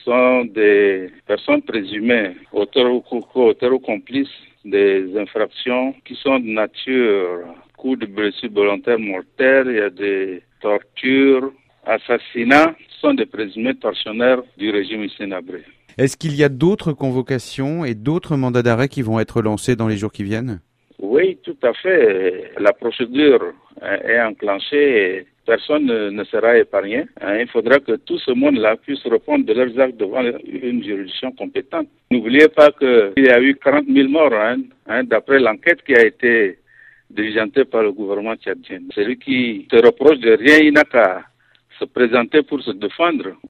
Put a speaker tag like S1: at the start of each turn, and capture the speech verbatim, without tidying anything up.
S1: sont des personnes présumées auteurs ou co-auteurs ou complices des infractions qui sont de nature coups de blessures volontaires mortelles, il y a des tortures, assassinats, ce sont des présumés tortionnaires du régime Hissène Habré.
S2: Est-ce qu'il y a d'autres convocations et d'autres mandats d'arrêt qui vont être lancés dans les jours qui viennent ?
S1: Oui, tout à fait. La procédure est enclenchée et personne ne sera épargné. Il faudra que tout ce monde-là puisse répondre de leurs actes devant une juridiction compétente. N'oubliez pas qu'il y a eu quarante mille morts hein, hein, d'après l'enquête qui a été diligentée par le gouvernement tchadien. Celui qui se reproche de rien, il n'a qu'à se présenter pour se défendre.